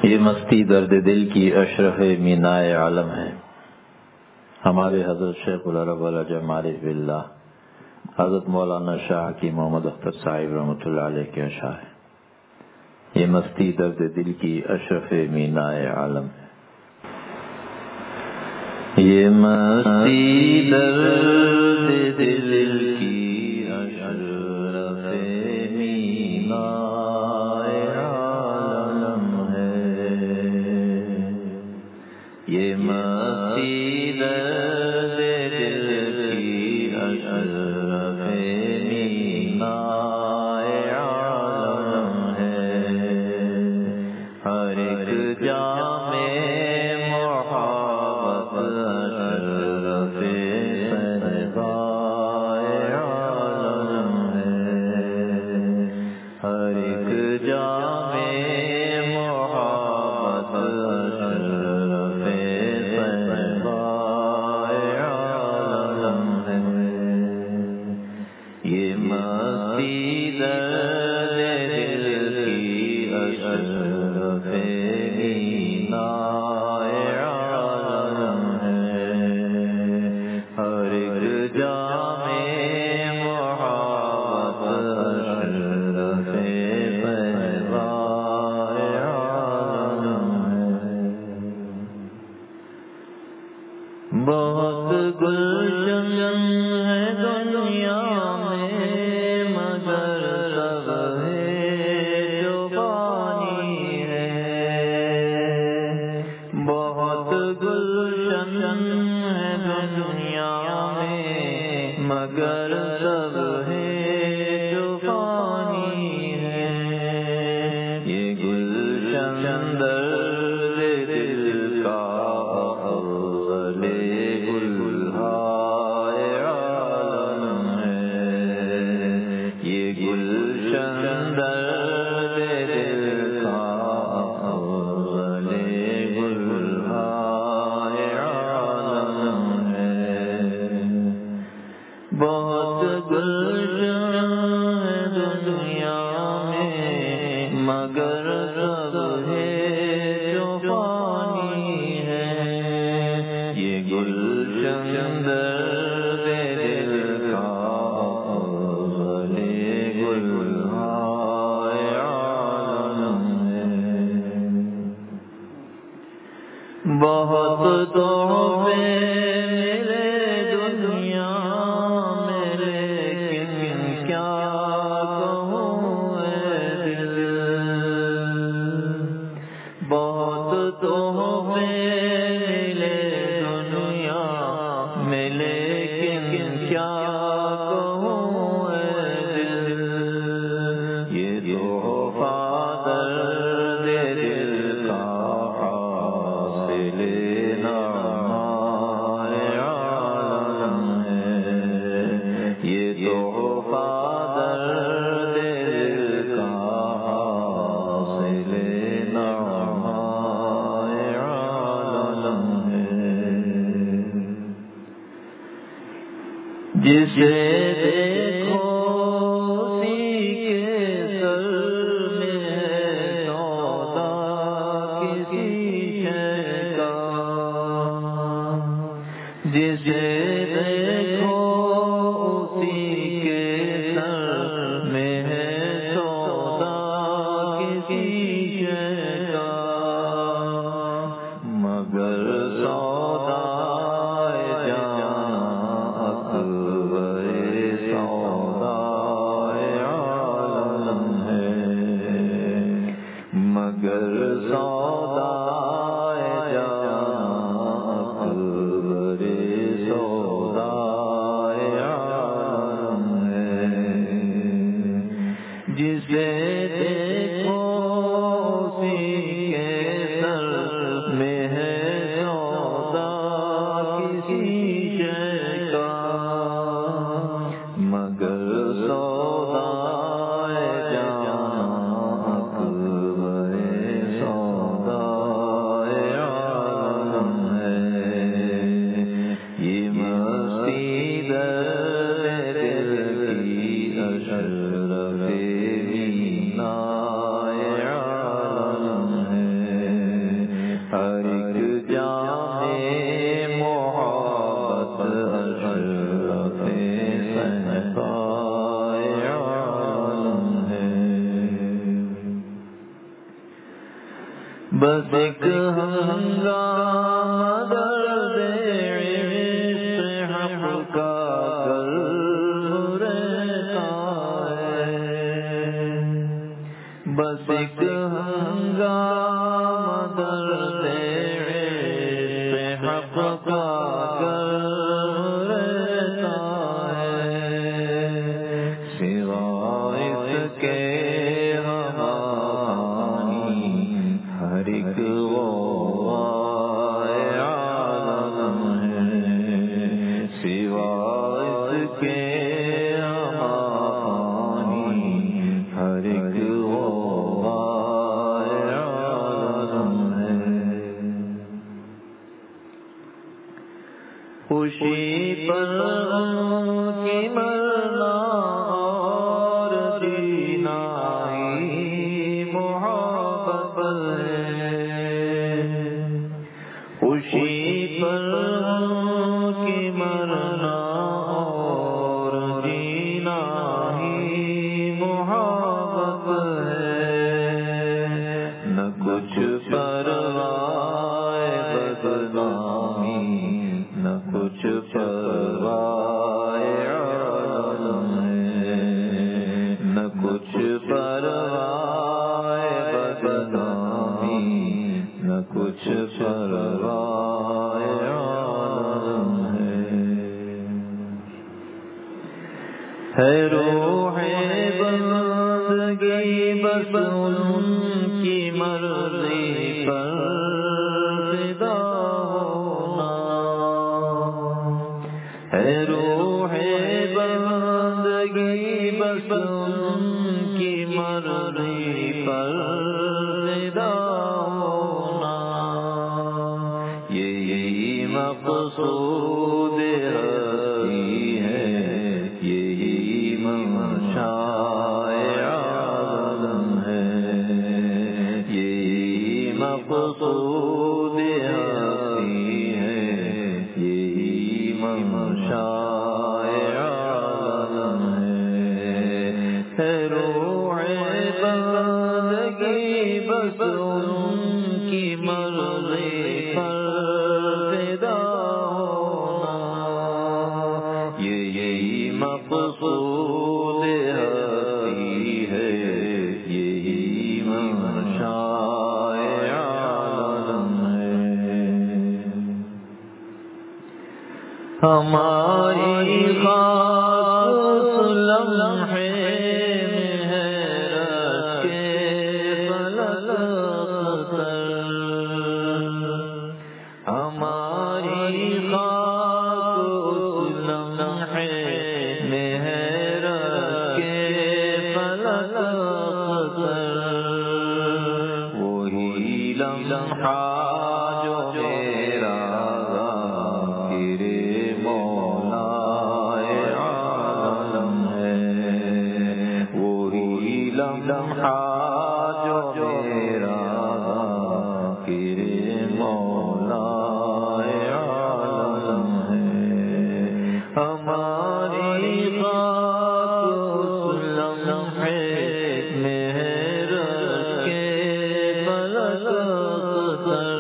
یہ مستی درد دل کی اشرف مینائے عالم ہے۔ ہمارے حضرت شیخ العرب العجم عارف باللہ حضرت مولانا شاہ کی محمد اختر صاحب رحمۃ اللہ علیہ کے اشعار ہیں۔ یہ مستی درد دل کی اشرف مینائے عالم ہے۔ یہ مستی درد دل کی اشرف مینائے عالم ہے۔ یہ مستی درد دل کی اشرف مینائے عالم ہے۔ ہر ایک جام بہت گلشن ہے دنیا میں مگر سب ہے جو پانی ہے۔ بہت گلشن ہے دنیا میں مگر سب ہے جو پانی ہے۔ یہ گلشن درد دل کا بہت گلشن دنیا میں مگر سب ہے جو پانی ہے۔ یہ گلشن درد دل کا گلہائے عالم ہے۔ بہت تحفے جسے دیکھو اسی کے سر میں ہے سودا کسی شے کا۔ جسے دیکھو اسی کے سر میں ہے سودا کسی شے کا، مگر سودا جسے دیکھو اسی کے سر میں ہے سودا کسی شے کا، مگر سودا جان اکبر سودا بس ایک ہنگامہ درد عشق حق کا قلب رہتا ہے، بس ایک ہنگامہ درد عشق حق کا قلب رہتا ہے، سوائے اس کے ہر ایک وہ عالم ہے، سوائے اس کے ہر ایک وہ عالم ہے، خوشی پر کی مرنا اور جینا ہی محبت ہے، خوشی پر کی مرنا اور جینا ہی محبت ہے، نہ کچھ پرواہ بدنامی نہ کچھ پرواہ عالم ہے، نہ کچھ پرواہ بدنامی نہ کچھ پرواہ عالم ہے، روح بندگی بس ان کی مرضی پر فدا ہونا، ہے روح بندگی بس ان کی مرضی پر فدا ہونا، یہی مقصود ہستی ہے، یہی منشائے عالم ہے، یہی مقصود ہستی ہے، یہی منشائے عالم ہے، روح بندگی بس ان کی مرضی پر فدا ہونا، یہی مقصود ہستی ہے، یہی منشائے عالم ہے، ہماری خاک اس لمحے میں ہے رشک فلک اختر، ہماری خاک اس لمحے میں ہے رشک فلک اختر، وہی لمحہ جو میرا ذاکر مولا عالم ہے، وہی لمحہ جو میرا ذاکر مولا عالم ہے، ہماری خاک اس لمحے میں ہے رشک فلک اختر،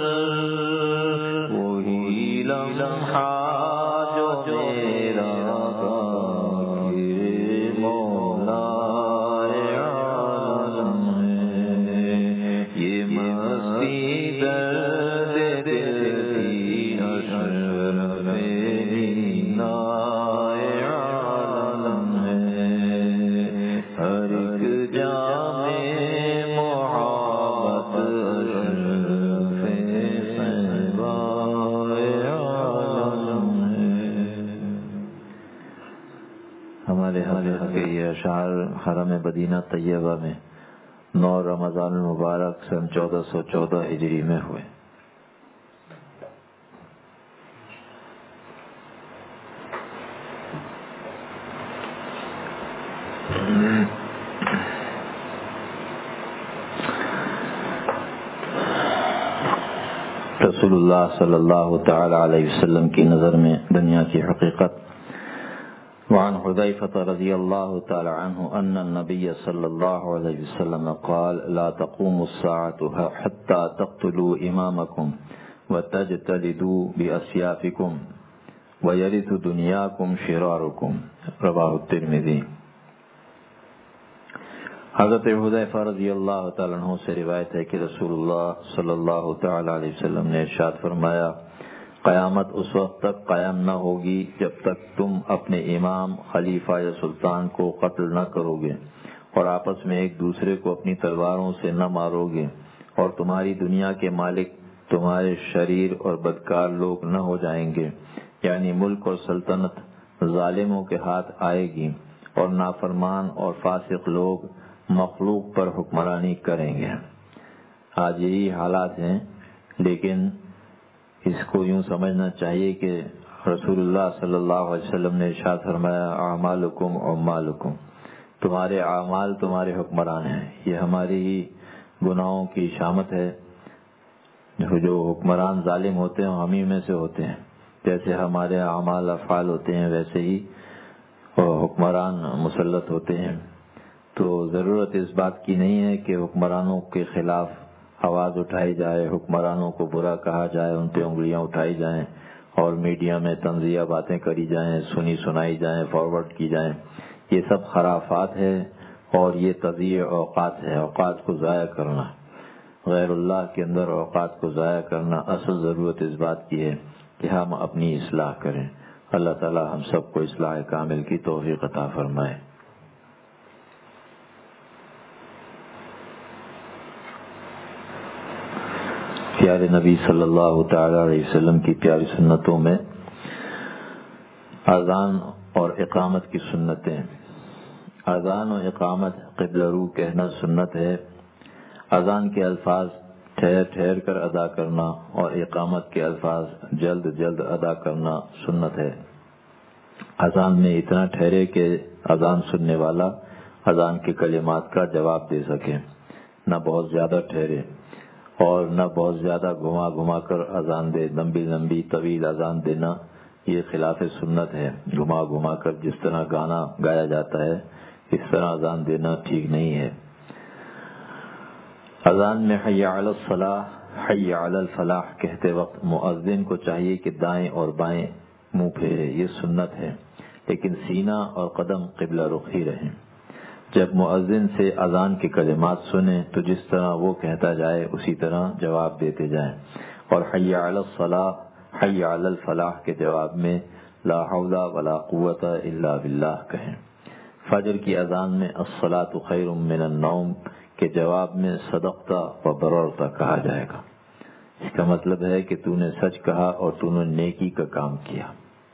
وہی لمحہ جو میرا ذاکر مولا عالم ہے، یہ مستی درد دل کی اشرف نائے عالم ہے، ہر ایک جام محبت اشرف صحبائے عالم ہے، ہمارے حضرت کے یہ اشعار حرم مدینہ طیبہ میں 9 رمضان المبارک سن 1414 ہجری میں ہوئے۔ رسول اللہ صلی اللہ تعالی علیہ وسلم کی نظر میں دنیا کی حقیقت وعن حذيفة رضي الله تعالى عنه أن النبي صلى الله عليه وسلم قال لا تقوم الساعة حتى تقتلوا إمامكم وتجتلدوا بأسيافكم ويرث دنياكم شراركم رواه الترمذی۔ حضرت حذیفہ رضی اللہ تعالیٰ عنہ سے روایت ہے کہ رسول اللہ صلی اللہ تعالیٰ علیہ وسلم نے ارشاد فرمایا قیامت اس وقت تک قائم نہ ہوگی جب تک تم اپنے امام، خلیفہ یا سلطان کو قتل نہ کرو گے اور آپس میں ایک دوسرے کو اپنی تلواروں سے نہ مارو گے، اور تمہاری دنیا کے مالک تمہارے شریر اور بدکار لوگ نہ ہو جائیں گے، یعنی ملک اور سلطنت ظالموں کے ہاتھ آئے گی اور نافرمان اور فاسق لوگ مخلوق پر حکمرانی کریں گے۔ آج یہی حالات ہیں، لیکن اس کو یوں سمجھنا چاہیے کہ رسول اللہ صلی اللہ علیہ وسلم نے ارشاد فرمایا اعمالکم عمالکم، تمہارے اعمال تمہارے حکمران ہیں۔ یہ ہماری ہی گناہوں کی شامت ہے، جو حکمران ظالم ہوتے ہیں ہم ہی میں سے ہوتے ہیں، جیسے ہمارے اعمال افعال ہوتے ہیں ویسے ہی حکمران مسلط ہوتے ہیں۔ تو ضرورت اس بات کی نہیں ہے کہ حکمرانوں کے خلاف آواز اٹھائی جائے، حکمرانوں کو برا کہا جائے، ان پہ انگلیاں اٹھائی جائیں اور میڈیا میں طنزیہ باتیں کری جائیں، سنائی جائیں، فارورڈ کی جائیں۔ یہ سب خرافات ہے اور یہ تضییع اوقات ہے، اوقات کو ضائع کرنا، غیر اللہ کے اندر اوقات کو ضائع کرنا۔ اصل ضرورت اس بات کی ہے کہ ہم اپنی اصلاح کریں۔ اللہ تعالی ہم سب کو اصلاح کامل کی توفیق عطا فرمائے۔ پیارے نبی صلی اللہ تعالی علیہ وسلم کی پیاری سنتوں میں اذان اور اقامت کی سنتیں۔ اذان و اقامت قبلہ رو کہنا سنت ہے۔ اذان کے الفاظ ٹھہر ٹھہر کر ادا کرنا اور اقامت کے الفاظ جلد جلد ادا کرنا سنت ہے۔ اذان میں اتنا ٹھہرے کہ اذان سننے والا اذان کے کلمات کا جواب دے سکے، نہ بہت زیادہ ٹھہرے اور نہ بہت زیادہ گھما کر اذان دے، لمبی لمبی طویل اذان دینا یہ خلاف سنت ہے۔ گھما کر جس طرح گانا گایا جاتا ہے اس طرح اذان دینا ٹھیک نہیں ہے۔ اذان میں حی علی الصلاح، حی علی الفلاح کہتے وقت مؤذن کو چاہیے کہ دائیں اور بائیں منہ پھیرے، یہ سنت ہے، لیکن سینہ اور قدم قبلہ رخی رہیں۔ جب مؤذن سے اذان کے کلمات سنیں تو جس طرح وہ کہتا جائے اسی طرح جواب دیتے جائیں، اور حی علی الصلاح، حی علی الفلاح کے جواب میں لا حول ولا قوت الا باللہ کہیں۔ فجر کی اذان میں الصلاۃ خیر من النوم کے جواب میں صدقت و بررت کہا جائے گا۔ اس کا مطلب ہے کہ تو نے سچ کہا اور تو نے نیکی کا کام کیا۔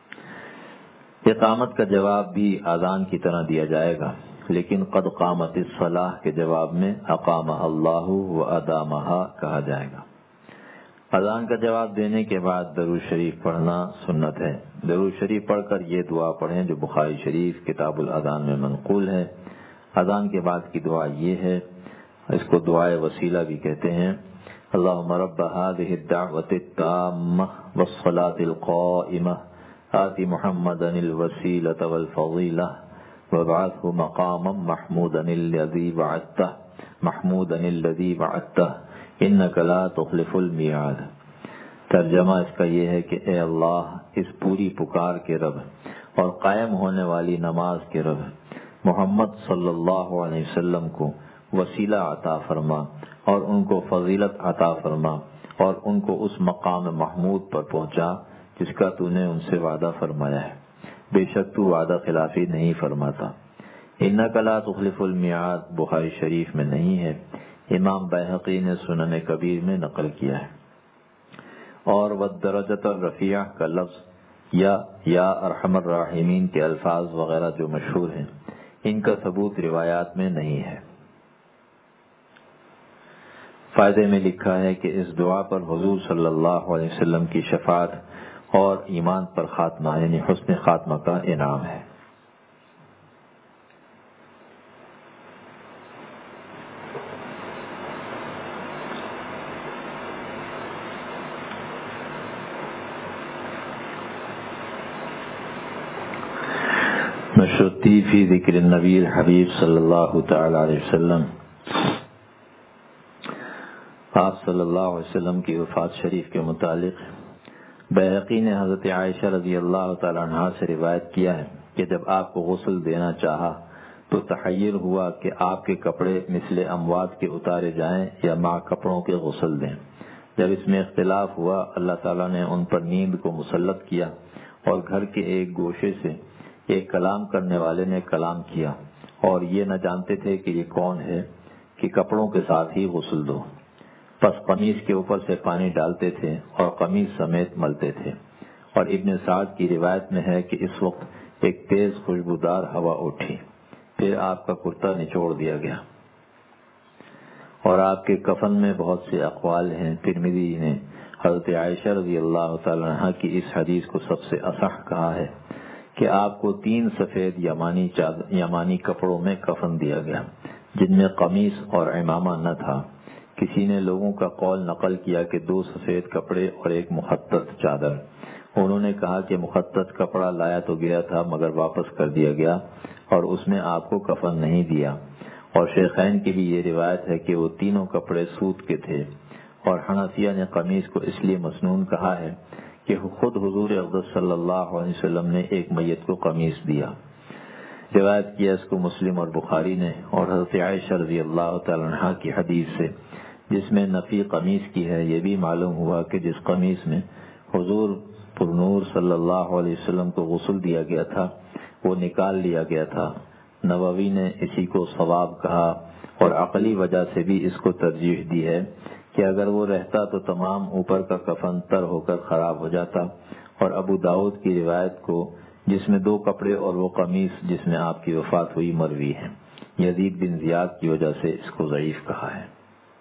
اقامت کا جواب بھی اذان کی طرح دیا جائے گا، لیکن قد قامت الصلاح کے جواب میں اقامہ اللہ و ادامہا کہا جائے گا۔ اذان کا جواب دینے کے بعد درود شریف پڑھنا سنت ہے۔ درود شریف پڑھ کر یہ دعا پڑھیں جو بخاری شریف کتاب الاذان میں منقول ہے۔ اذان کے بعد کی دعا یہ ہے، اس کو دعائے وسیلہ بھی کہتے ہیں۔ اللہم رب هذه الدعوة التامة والصلاة القائمة آت محمدا الوسیلة والفضیلہ وابعثه مقاما محمودا الذی وعدتہ انک لا تخلف المیعاد۔ ترجمہ اس کا یہ ہے کہ اے اللہ، اس پوری پکار کے رب اور قائم ہونے والی نماز کے رب، محمد صلی اللہ علیہ وسلم کو وسیلہ عطا فرما اور ان کو فضیلت عطا فرما اور ان کو اس مقام محمود پر پہنچا جس کا تو نے ان سے وعدہ فرمایا ہے۔ بے شک تو وعدہ خلافی نہیں فرماتا۔ انک لا تخلف المیعاد بخاری شریف میں نہیں ہے، امام بیہقی نے سنن کبیر میں نقل کیا ہے۔ اور والدرجۃ الرفیعہ کا لفظ یا ارحم الراحمین کے الفاظ وغیرہ جو مشہور ہیں، ان کا ثبوت روایات میں نہیں ہے۔ فائدے میں لکھا ہے کہ اس دعا پر حضور صلی اللہ علیہ وسلم کی شفاعت اور ایمان پر خاتمہ یعنی حسن خاتمہ کا انعام ہے۔ نشرتی فی ذکر النبی الحبیب صلی اللہ تعالی علیہ وسلم۔ آپ صلی اللہ علیہ وسلم کی وفات شریف کے متعلق بیہقی نے حضرت عائشہ رضی اللہ تعالی عنہا سے روایت کیا ہے کہ جب آپ کو غسل دینا چاہا تو تحیر ہوا کہ آپ کے کپڑے مثل اموات کے اتارے جائیں یا مع کپڑوں کے غسل دیں۔ جب اس میں اختلاف ہوا اللہ تعالیٰ نے ان پر نیند کو مسلط کیا اور گھر کے ایک گوشے سے ایک کلام کرنے والے نے کلام کیا اور یہ نہ جانتے تھے کہ یہ کون ہے کہ کپڑوں کے ساتھ ہی غسل دو۔ پس قمیص کے اوپر سے پانی ڈالتے تھے اور قمیص سمیت ملتے تھے۔ اور ابن سعد کی روایت میں ہے کہ اس وقت ایک تیز خوشبودار ہوا اٹھی، پھر آپ کا کرتا نچوڑ دیا گیا۔ اور آپ کے کفن میں بہت سے اقوال ہیں۔ ترمذی نے حضرت عائشہ رضی اللہ تعالی عنہ کی اس حدیث کو سب سے اصح کہا ہے کہ آپ کو 3 سفید یمانی کپڑوں میں کفن دیا گیا جن میں قمیص اور عمامہ نہ تھا۔ کسی نے لوگوں کا قول نقل کیا کہ 2 سفید کپڑے اور ایک مخطط چادر۔ انہوں نے کہا کہ مخطط کپڑا لایا تو گیا تھا مگر واپس کر دیا گیا اور اس میں آپ کو کفن نہیں دیا۔ اور شیخین کی بھی یہ روایت ہے کہ وہ تینوں کپڑے سوت کے تھے۔ اور حنفیہ نے قمیص کو اس لیے مسنون کہا ہے کہ خود حضور اقدس صلی اللہ علیہ وسلم نے ایک میت کو قمیص دیا۔ روایت کیا اس کو مسلم اور بخاری نے، اور حضرت عائشہ رضی اللہ تعالی عنہ کی حدیث سے جس میں نفی قمیص کی ہے یہ بھی معلوم ہوا کہ جس قمیص میں حضور پر نور صلی اللہ علیہ وسلم کو غسل دیا گیا تھا وہ نکال لیا گیا تھا۔ نووی نے اسی کو صواب کہا اور عقلی وجہ سے بھی اس کو ترجیح دی ہے کہ اگر وہ رہتا تو تمام اوپر کا کفن تر ہو کر خراب ہو جاتا۔ اور ابو داؤد کی روایت کو جس میں 2 کپڑے اور وہ قمیص جس میں آپ کی وفات ہوئی مروی ہے۔ یزید بن زیاد کی وجہ سے اس کو ضعیف کہا ہے۔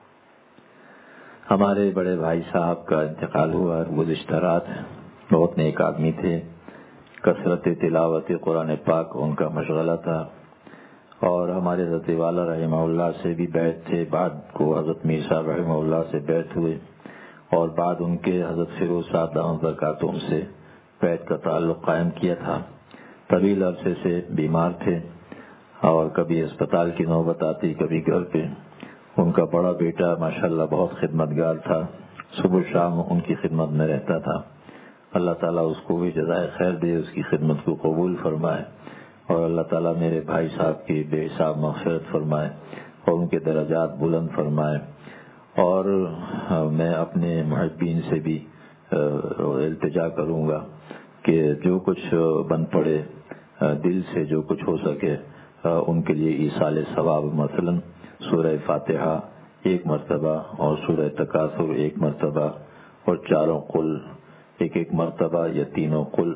ہمارے بڑے بھائی صاحب کا انتقال ہوا گزشتہ رات۔ بہت نیک آدمی تھے، کثرت تلاوت قرآن پاک ان کا مشغلہ تھا، اور ہمارے حضرت والا رحمہ اللہ سے بھی بیعت تھے۔ بعد کو حضرت میر صاحب رحمہ اللہ سے بیعت ہوئے، اور بعد ان کے حضرت فیروز صاحب دامت برکاتہم سے بیعت کا تعلق قائم کیا تھا۔ طویل عرصے سے بیمار تھے اور کبھی اسپتال کی نوبت آتی کبھی گھر پہ۔ ان کا بڑا بیٹا ماشاءاللہ بہت خدمتگار تھا، صبح شام ان کی خدمت میں رہتا تھا۔ اللہ تعالیٰ اس کو بھی جزائے خیر دے، اس کی خدمت کو قبول فرمائے، اور اللہ تعالیٰ میرے بھائی صاحب کی بے حساب مغفرت فرمائے اور ان کے درجات بلند فرمائے۔ اور میں اپنے محبین سے بھی التجا کروں گا کہ جو کچھ بن پڑے دل سے جو کچھ ہو سکے ان کے لیے ایصال ثواب، مثلا سورہ فاتحہ 1 مرتبہ اور سورہ تکاثر 1 مرتبہ اور 4 قل 1 مرتبہ یا 3 قل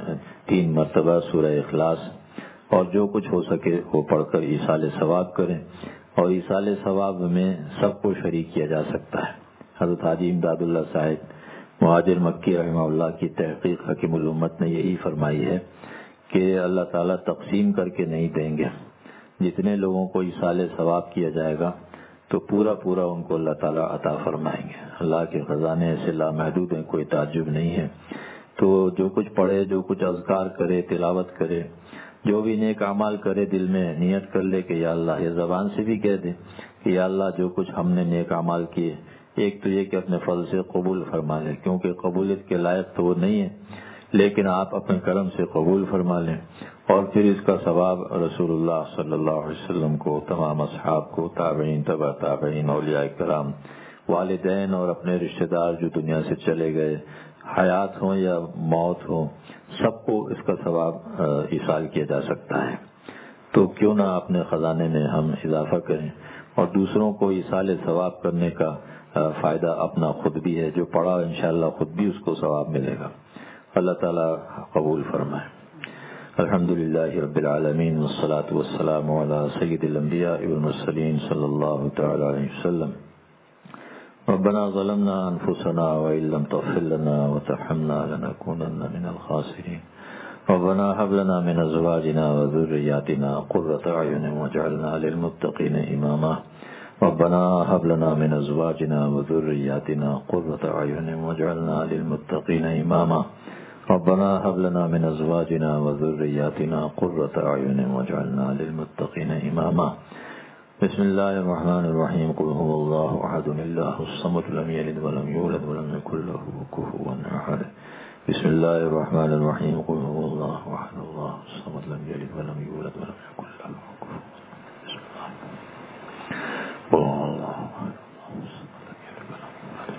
3 مرتبہ سورہ اخلاص، اور جو کچھ ہو سکے وہ پڑھ کر ایصال ثواب کریں۔ اور ایصال ثواب میں سب کو شریک کیا جا سکتا ہے۔ حضرت حاجی امداد اللہ صاحب مہاجر مکی رحمہ اللہ کی تحقیق حکیم الامت نے یہی فرمائی ہے کہ اللہ تعالیٰ تقسیم کر کے نہیں دیں گے۔ جتنے لوگوں کو ایصال ثواب کیا جائے گا تو پورا ان کو اللہ تعالیٰ عطا فرمائیں گے۔ اللہ کے خزانے ایسے لامحدود ہیں، کوئی تعجب نہیں ہے۔ تو جو کچھ پڑھے، جو کچھ اذکار کرے، تلاوت کرے، جو بھی نیک اعمال کرے، دل میں نیت کر لے کہ یا اللہ، یہ زبان سے بھی کہہ دے کہ یا اللہ جو کچھ ہم نے نیک اعمال کیے، ایک تو یہ کہ اپنے فضل سے قبول فرما لے، کیونکہ قبولیت کے لائق تو وہ نہیں ہے، لیکن آپ اپنے کرم سے قبول فرما لیں، اور پھر اس کا ثواب رسول اللہ صلی اللہ علیہ وسلم کو، تمام اصحاب کو، تابعین، تبع تابعین، اولیاء کرام، والدین اور اپنے رشتہ دار جو دنیا سے چلے گئے، حیات ہوں یا موت ہوں، سب کو اس کا ثواب ایصال کیا جا سکتا ہے۔ تو کیوں نہ اپنے خزانے میں ہم اضافہ کریں اور دوسروں کو ایصال ثواب کرنے کا فائدہ اپنا خود بھی ہے، جو پڑھا انشاءاللہ خود بھی اس کو ثواب ملے گا۔ اللہ تعالیٰ قبول فرمائے۔ الحمدللہ رب العالمین، والصلاة والسلام علی سید الانبیاء والمرسلین صلی اللہ تعالی علیہ وسلم۔ ربنا ظلمنا انفسنا وان لم تغفر لنا وترحمنا لنكونن من الخاسرين ربنا هب لنا من ازواجنا وذرياتنا قرة اعين واجعلنا للمتقين اماما ربنا هب لنا من ازواجنا وذرياتنا قرة اعين واجعلنا للمتقين اماما ربنا هب لنا من ازواجنا وذرياتنا قرة اعين واجعلنا للمتقين اماما. بسم الله الرحمن الرحيم. قل هو الله احد الله الصمد لم يلد ولم يولد ولم يكن له كفوا احد. بسم الله الرحمن الرحيم. قل هو الله احد الله الصمد لم يلد ولم يولد ولم يكن له كفوا احد. بسم الله. قل هو الله احد الله الصمد لم يلد ولم يولد.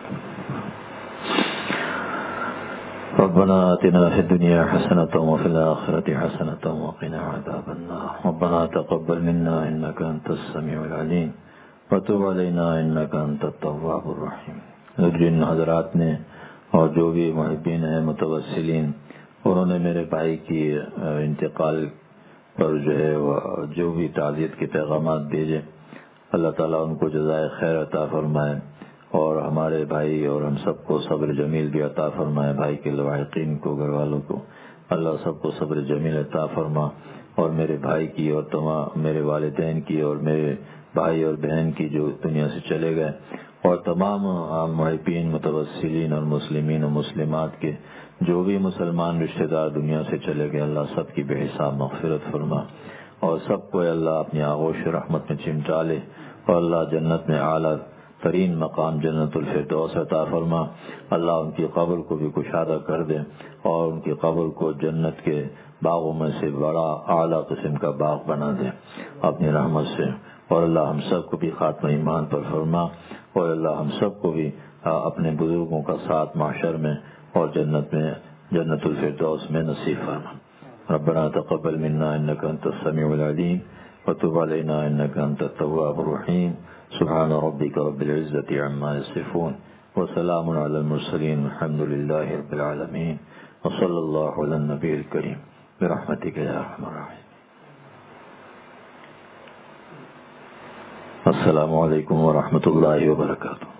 ربنا آتنا في الدنيا حسنة وفي الآخرة حسنة وقنا عذاب النار. ربنا تقبل منا إنك أنت السميع العليم وتب علينا إنك أنت التواب الرحيم. جن حضرات نے اور جو بھی محبین ہیں متوسلین، انہوں نے میرے بھائی کی انتقال پر جو بھی تعزیت کے پیغامات بھیجے، اللہ تعالیٰ ان کو جزائے خیر عطا فرمائے، اور ہمارے بھائی اور ہم سب کو صبر جمیل بھی عطا فرمائے. بھائی کے لواحقین کو، گھر والوں کو اللہ سب کو صبر جمیل عطا فرما، اور میرے بھائی کی اور تمام میرے والدین کی اور میرے بھائی اور بہن کی جو دنیا سے چلے گئے، اور تمام عام محبین متوسلین اور مسلمین و مسلمات کے جو بھی مسلمان رشتہ دار دنیا سے چلے گئے، اللہ سب کی بے حساب مغفرت فرما، اور سب کو اللہ اپنی آغوش رحمت میں چمٹا لے، اور اللہ جنت میں اعلیٰ ترین مقام جنت الفردوس عطا فرما. اللہ ان کی قبر کو بھی کشادہ کر دے، اور ان کی قبر کو جنت کے باغوں میں سے بڑا اعلیٰ قسم کا باغ بنا دے اپنی رحمت سے. اور اللہ ہم سب کو بھی خاتمہ ایمان پر فرما، اور اللہ ہم سب کو بھی اپنے بزرگوں کا ساتھ معاشر میں اور جنت الفردوس میں نصیب فرما. ربنا تقبل منا انك انت السميع العليم وتب علينا انك انت التواب الرحيم. سبحان ربك رب العزة عما يصفون وسلام على المرسلين الحمد لله رب العالمين وصلى الله على النبي الكريم برحمتك يا ارحم الراحمين. السلام علیکم ورحمۃ اللہ وبرکاتہ.